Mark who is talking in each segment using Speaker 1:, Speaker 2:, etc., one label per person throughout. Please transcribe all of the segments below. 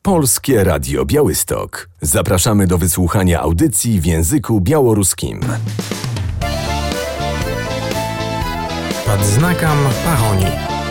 Speaker 1: Polskie Radio Białystok. Zapraszamy do wysłuchania audycji w języku białoruskim.
Speaker 2: Pod znakом пагоні.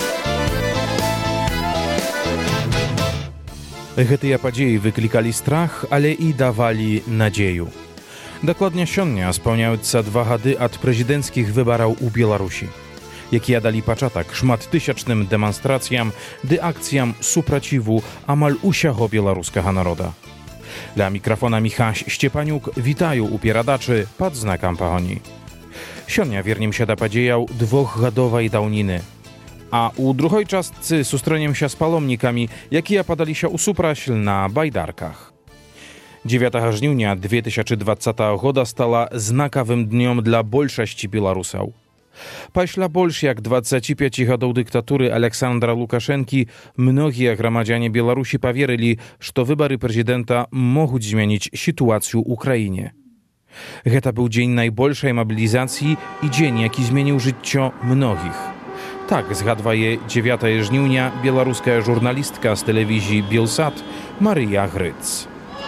Speaker 2: Гэтыя падзеі выклікалі страх, але і давалі надзею. Дакладня сёння спаўняюцца 2 гады ад прэзідэнцкіх выбараў у Беларусі, якія далі пачатак шматтысячным дэманстрацыям ды акцыям супраціву амаль усяго беларускага народа. Для мікрафона Міхась Шчепанюк вітаю ў перадачы пад знакам пагоні. Сёння вернемся да падзеяў 2гадовай даўніны. А ў другой частцы сустрэнемся з паломнікамі, якія падаліся ў супрацьль на байдарках. 9 жніўня 2020 года стала знакавым днём для большасці беларусаў. Пасля больш як 25 гадоў дыктатуры Александра Лукашэнкі многія грамадзяне Беларусі паверылі, што выбары прэзідэнта могуць змяніць сітуацыю ў краіне. Гэта быў дзень найбольшай мабілізацыі і дзень, які змяніў жыццё многіх. Так згадвае 9 жніўня беларуская журналістка з тэлевізіі Белсат Марыя Грыц.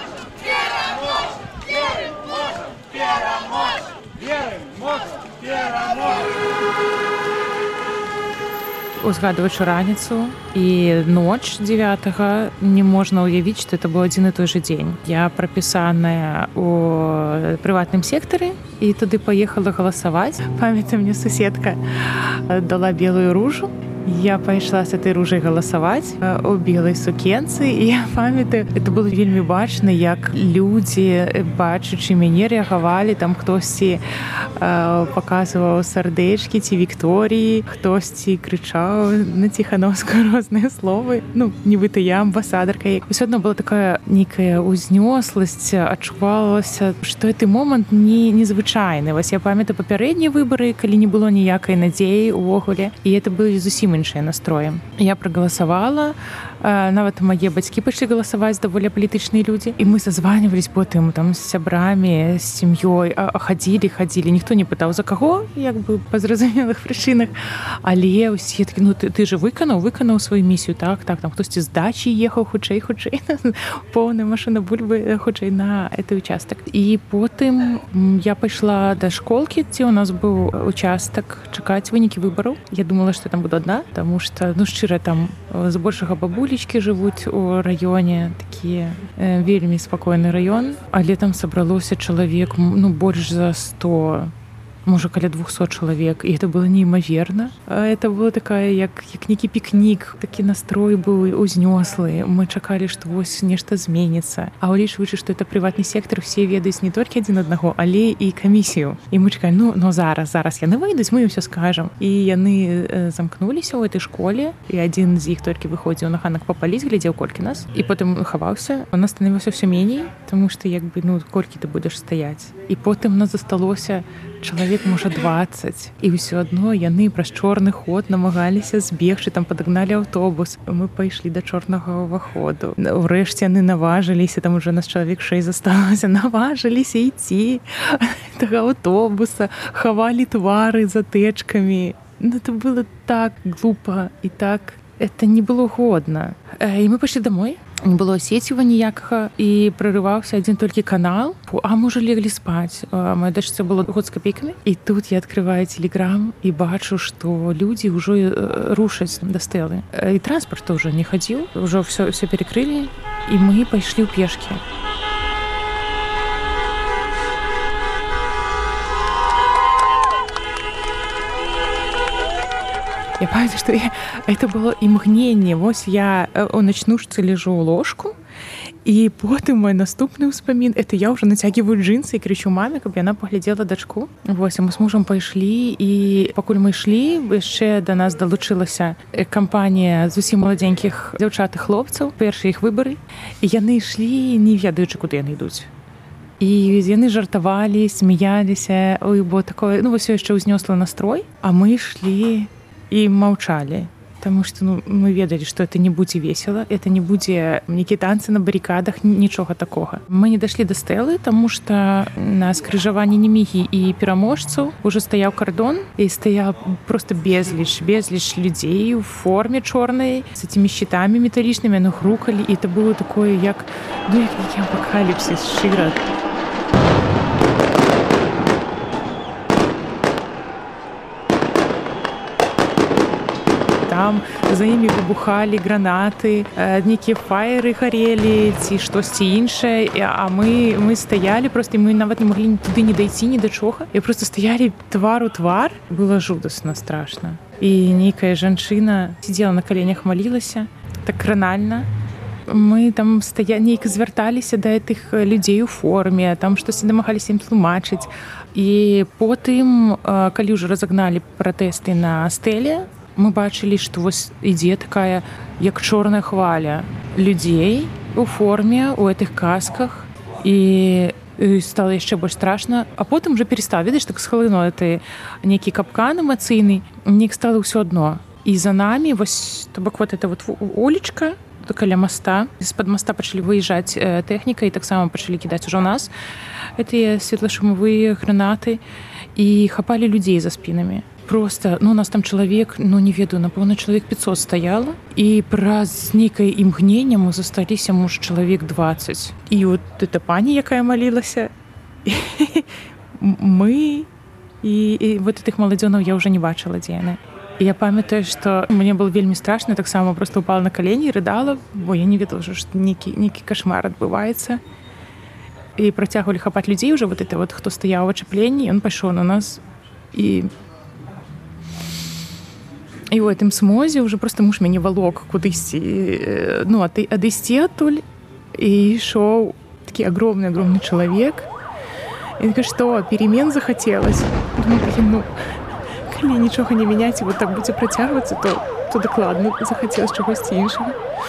Speaker 3: Узгадваючы раніцу і ноч 9-го, не можна ўявіць, што это быў адзін і той жа дзень. Я прапісаная ў прыватным сектары і туды паехала галасаваць. Памятаю, мне суседка дала белую ружу. Я пайшла з этой ружай галасаваць у белай сукенцы, і я памятаю, это было вельмі бачна, як людзі, бачачы мяне, рэагавалі, там хтосьці паказваў сардэчкі ці Вікторіі, хтосьці крычаў на Ціхановскую розныя словы. Нібыта я амбасадарка. Усё адно была такая нейкая ўзнёсласць, адчувалася, што гэты момант незвычайны. Вось я памятаю папярэднія выбары, калі не было ніякай надзеі ўвогуле, і это былі зусім іншыя настроі. Я прагаласавала, нават мае бацькі пайшлі галасаваць, даволі палітычныя людзі, і мы зазванівались потым там з сябрамі, з сям'ёй, хадзілі, ніхто не пытаў за каго, як бы па зразумелых прычынах, але ўсе такі, ты же выканаў сваю місію, так, там хтосьці з дачі ехаў хутчэй, поўная машына бульбы хутчэй на гэты участак. І потым я пайшла да школкі, дзе ў нас быў участак, чакаць вынікі выбараў. Я думала, што там буду адна, таму што, шчыра, там збольшага бабулечкі жывуць у раёне, такі вельмі спакойны раён, але там сабралося чалавек, больш за 100, можа, каля 200 чалавек, і это было неймаверна. Это было такая, як нейкі пікнік, такі настрой быў узнёслы. Мы чакалі, што вось нешта зменіцца. А улічваючы, што это прыватны сектар, усе ведаюць не толькі адзін аднаго, але і камісію. І мы чакалі, зараз яны выйдуць, мы ім усё скажам. І яны замкнуліся ў этой школе, і адзін з іх толькі выходзіў на ганак папаліць, глядзеў, колькі нас, і потым хаваўся. У нас станавілася ўсё меней, таму што, колькі ты будзеш стаяць. І потым нас засталося чалавек, можа, 20. І ўсё адно яны праз чорны ход намагаліся збегчы, там падагналі аўтобус. Мы пайшлі да чорнага ўваходу. Урэшце яны наважыліся, там уже нас чалавек 6 засталося, наважыліся ісці гэтага аўтобуса, хавалі твары за тэчкамі. Это было так глупа і так... Это не было годна. І мы пайшлі домой. Не было сеціва ніякага, і прарываўся адзін толькі канал. А мы ўжо леглі спаць. Моя дачцы было год з капейкамі. І тут я адкрываю телеграм і бачу, што людзі ўжо рушаць да стэлы. І транспарт ўжо не хадзіў, ўжо все перекрылі, і мы пайшлі ў пешкі. Я памятаю, што это было імгненне. Вось я у начнушцы лежу ў ложку, і потым мой наступны ўспамін, это я ўжо нацягиваю джинсы і крычу маме, каб яна паглядзела дачку. Вось, мы з мужам пайшлі, і пакуль мы ішлі, яшчэ да нас далучылася кампанія зусім маладзенькіх дзяўчат і хлопцаў, першыя іх выбары, і яны ішлі, не ведаючы, куды яны ідуць. І яны жартавалі, смяяліся, бо такое, вось яшчэ ўзнёсла настрой, а мы ішлі і маўчалі. Таму што мы ведалі, што это не будзе весела, это не будзе нейкія танцы на барыкадах, нічога такога. Мы не дашлі да стэлы, таму што на скрыжаванні Немігі і пераможцаў ужо стаяў кардон і стаяў просто безліч людзей у форме чорнай з этими щитамі металічнымі, яны грукалі, і это было такое як нейкі апакаліпсіс шчыра. Там за імі выбухалі гранаты, нейкія фаеры гарелі ці штосьці іншае, а мы стаялі просто, мы нават не маглі туды не дайсці ні да чога, і просто стаялі твар у твар. Было жудасна, страшна. І нейкая жанчына сидзела на каленях, малілася так кранальна. Мы там нейк звярталіся да гэтых людзей у форме, там штосьці дамагаліся ім тлумачыць. І потым, калі ўжо разагналі пратэсты на стэле, мы бачылі, што вось ідзе такая, як чорная хваля людзей у форме, у гэтых касках, і стала яшчэ больш страшна. А потым уже перестала, ведаеш, так схлынуў гэты нейкі капкан эмацыйны, неяк стала ўсё адно. І за намі, вось, то бок вот эта вот улічка, каля моста, з-пад моста пачалі выязджаць тэхніка, і таксама пачалі кідаць ужо нас гэтыя светлашумавыя гранаты і хапалі людзей за спінамі. Просто, у нас там чалавек, не ведаю, напэўна, чалавек 500 стаяла, і праз нейкае імгненне мы засталіся, чалавек 20. І вот эта пані, якая малілася, мы, і вот этих маладзёнаў я ўжо не бачыла, дзе яны. І я памятаю, што мне было вельмі страшна, таксама просто упала на калені і рыдала, бо я не ведала, што нейкі кашмар адбываецца. І працягвалі хапаць людзей уже, вот это вот, хто стаяў у ачапленні, ён пайшоў на нас, і у гэтым смозе уже просто муж мяне валок кудысьці, адысці адтуль, і ішоў такі огромный чалавек. І такі, што, перемен захацелась? Думаю, калі нічога не мяняць, і вот так будзе працягвацца, то дакладна захацелась чагосьці іншага.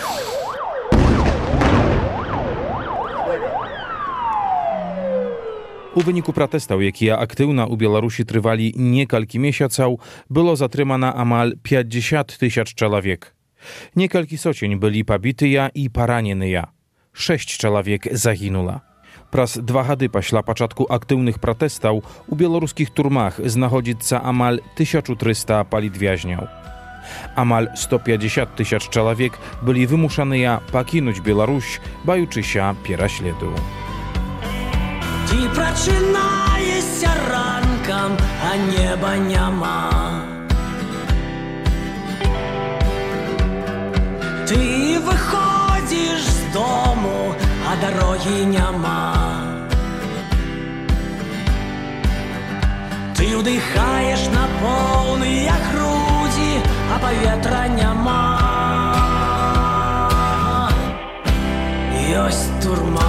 Speaker 2: У выніку пратэстаў, якія актыўна ў Беларусі трывалі некалькі месяцаў, было затрымана амаль 50 000 чалавек. Некалькі соцень былі пабітыя і параненыя. 6 чалавек загінула. Праз 2 гады пасля пачатку актыўных пратэстаў у беларускіх турмах знаходзіцца амаль 1300 палітвязняў. Амаль 150 000 чалавек былі вымушаныя пакінуць Беларусь, баючыся пераследу.
Speaker 4: Ти прачынаешся ранкам, а неба няма. Ты выходзіш з дому, а дарогі няма. Ты ўдыхаеш на поўныя грудзі, а паветра няма. Ёсць турма.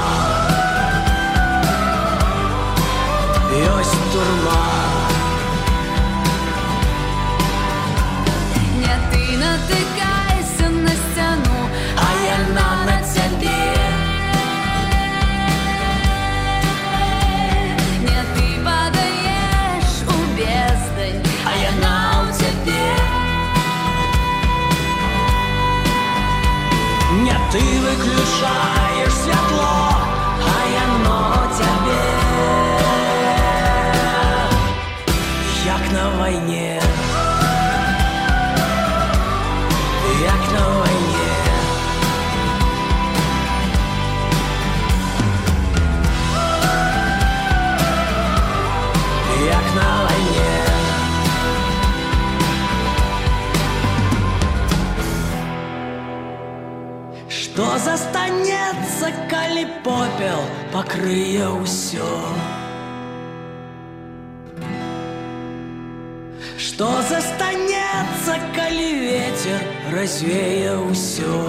Speaker 4: Ёсць турма.
Speaker 5: Не ты натыкайся на сцяну,
Speaker 4: а яна на цябе.
Speaker 5: Не ты падаеш у бездань,
Speaker 4: а яна ў цябе. Не ты выключаеш святло, а яно цябе. Як на вайне, як на вайне. Як на вайне. Што застанецца, калі попел пакрые ўсё? Што застанецца, калі ветер развее ўсё?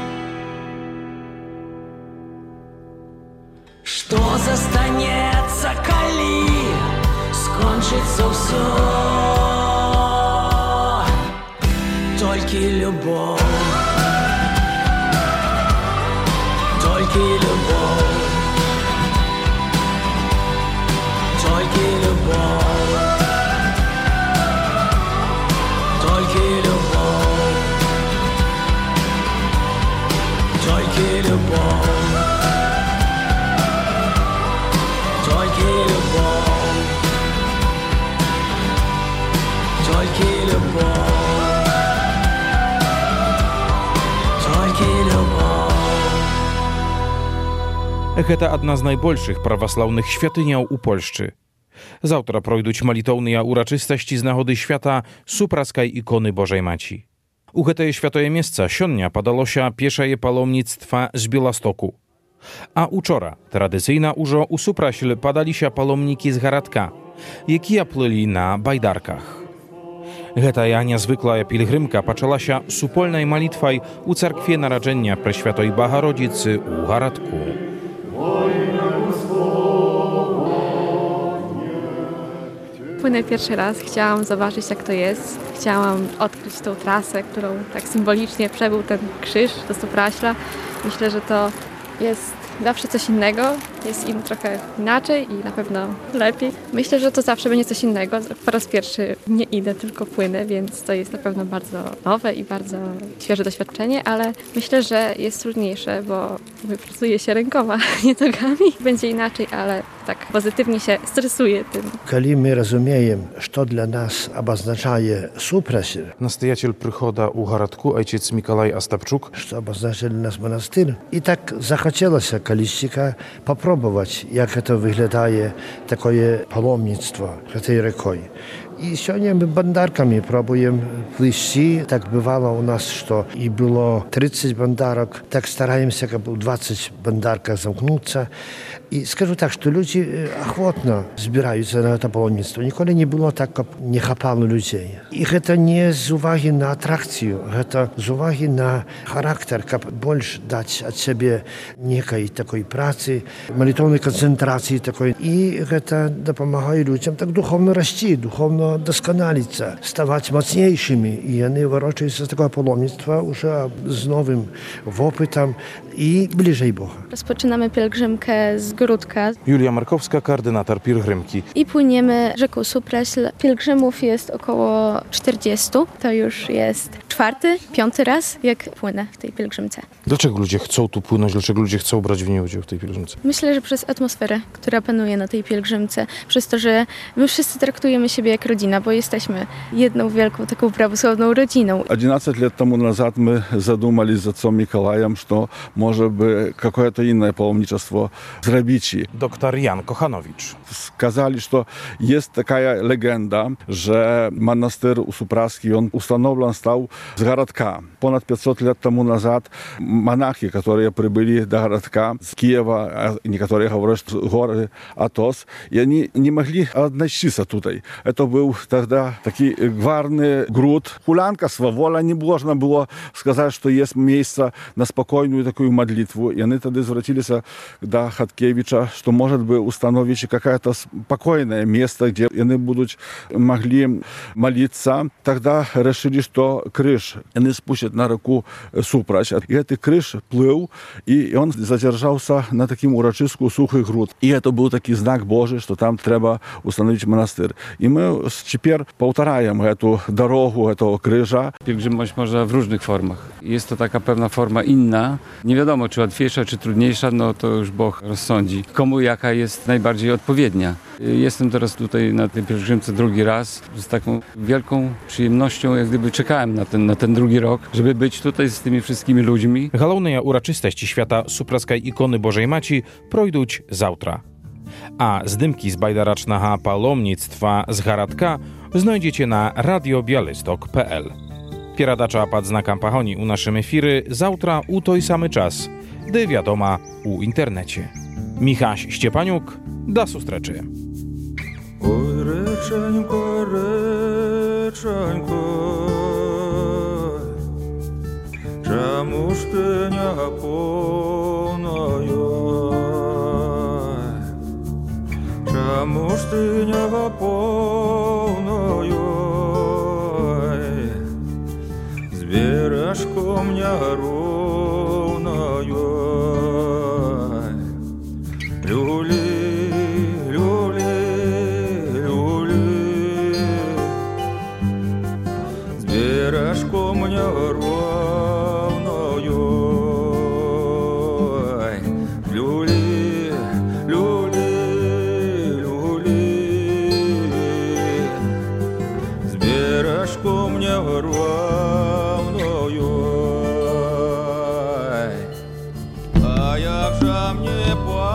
Speaker 4: Што застанецца, калі скончыцца ўсё? Толькі любоў. Толькі любоў. Толькі любоў. Толькі любоў. толькі любоў, толькі любоў.
Speaker 2: Гэта адна з найбольшых праваслаўных святыняў у Польшчы. Заўтра пройдуць малітоўныя ўрачыстасці з нагоды свята супрацкай іконы Божай Маці. У гэтае святое месца сёння падалося пешае паломніцтва з Беластоку. А учора традыцыйна ўжо ў супрасіль падаліся паломнікі з гарадка, якія плылі на байдарках. Гэтая нязвыклая пілігрымка пачалася супольнай малітвай у царкве нараджэння Пресвятой Багародзіцы ў гарадку.
Speaker 6: Płynę pierwszy raz, chciałam zobaczyć jak to jest. Chciałam odkryć tą trasę, którą tak symbolicznie przebył ten krzyż do Supraśla. Myślę, że to jest zawsze coś innego, jest im trochę inaczej i na pewno lepiej. Myślę, że to zawsze będzie coś innego. Po raz pierwszy nie idę, tylko płynę, więc to jest na pewno bardzo nowe i bardzo świeże doświadczenie, ale myślę, że jest trudniejsze, bo wypracuje się rękoma, nie nogami. Będzie inaczej, ale tak pozytywnie się stresuje tym.
Speaker 7: Коли мы разумеем, что для нас обозначает супрасіль,
Speaker 2: Nastojaciel przychoda u гарадку ojciec Mikołaj Astapczuk,
Speaker 7: что обозначает для нас монастырь, и так захотелось колесика попробовать, как это выглядит такое паломництво этой рекой. И сегодня мы бандарками пробуем плыть. Так бывало у нас, что и было 30 бандарок. Так стараемся, как бы 20 бандарках замкнуться. И скажу так, что люди охотно збираются на это паломництво. Никогда не было так, как не хапало людей. И это не з уваги на аттракцию, это з уваги на характер, как больше дать от себя некой такой працы, молитвенной концентрации такой. И это помогает людям так духовно расти, духовно doskonalić, stawać mocniejszymi i oni wyrosły z tego pаломnictwa już z nowym opytem i bliżej Boga.
Speaker 6: Rozpoczynamy pielgrzymkę z Gródka
Speaker 2: Julia Markowska, koordynator pielgrzymki.
Speaker 6: i płyniemy rzeką Supraśl. Pielgrzymów jest około 40. To już jest 4., 5. raz, jak płynę w tej pielgrzymce.
Speaker 2: Dlaczego ludzie chcą tu płynąć? Dlaczego ludzie chcą brać w niej udział w tej pielgrzymce?
Speaker 6: Myślę, że przez atmosferę, która panuje na tej pielgrzymce, przez to, że my wszyscy traktujemy siebie jak rodzina, bo jesteśmy jedną wielką taką prawosławną rodziną.
Speaker 8: 11 лет тому назад мы задумались с отцом Миколаем, что, может быть, какое-то иное паломничество zrobić.
Speaker 2: Dr Jan Kochanowicz.
Speaker 8: Сказали, что есть такая легенда, że монастырь Супраский, он установлен стал с городка. Понад 500 лет тому назад монахи, которые прибыли до городка с Киева, некоторые говорят, что горы Атос, и они не могли относиться туда. Это был тогда такой гварный груд. Хулянка, сваволя, не можно было сказать, что есть место на спокойную такую молитву. И они тогда звратились до Хаткевича, что, может быть, установить какое-то спокойное место, где они будут могли молиться. Тогда решили, что крыш они спустят на реку Супрась. И этот крыш плыл, и он задержался на таким урочистку сухий груд. И это был такой знак Божий, что там треба установить монастырь. И мы теперь повторяем эту дорогу, этого крыжа.
Speaker 9: Pielgrzymność można w różnych formach. Jest to taka pewna forma inna. Nie wiadomo, czy łatwiejsza, czy trudniejsza, no to już Bóg rozsądzi. Komu jaka jest najbardziej odpowiednia. Jestem teraz tutaj na tej pielgrzymce drugi raz. Z taką wielką przyjemnością, jak gdyby czekałem na ten drugi rok, żeby być tutaj z tymi wszystkimi ludźmi.
Speaker 2: Галоўныя ўрачыстасці свята супрацкай іконы Божай Маці пройдуць заўтра. А здымкі з байдарачнага паломніцтва з гарадка знойдзеце на radiobialystok.pl. Перадача пад знакам пагоні ў нашым эфіры заўтра ў той самы час, ды вядома у інтэрнэце. Michaś Szczepaniuk, da sustreczy.
Speaker 10: Ой, реченько, реченько, чому ж ти не поною? Чому ж ти не поною? З бережком не ровною. Люли, люли, люли, з бережком не ровною. Люли, люли, люли, з бережком ко мне